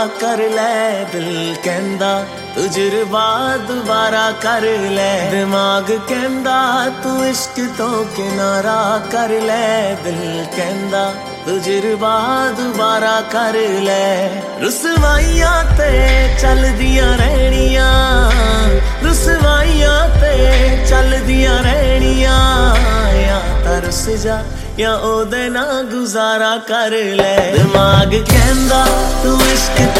कर ले दिल कहंदा तजुर्बा दोबारा कर ले दिमाग कहंदा तू इश्क तो किनारा कर ले दिल कहंदा तजुर्बा दोबारा कर ले रुसवाइयां ते चलदियां रहनियां रुसवाइयां ते चलदियां रहनियां या तरस जा या ओदे ना गुजारा कर ले दिमाग कहंदा तू इश्क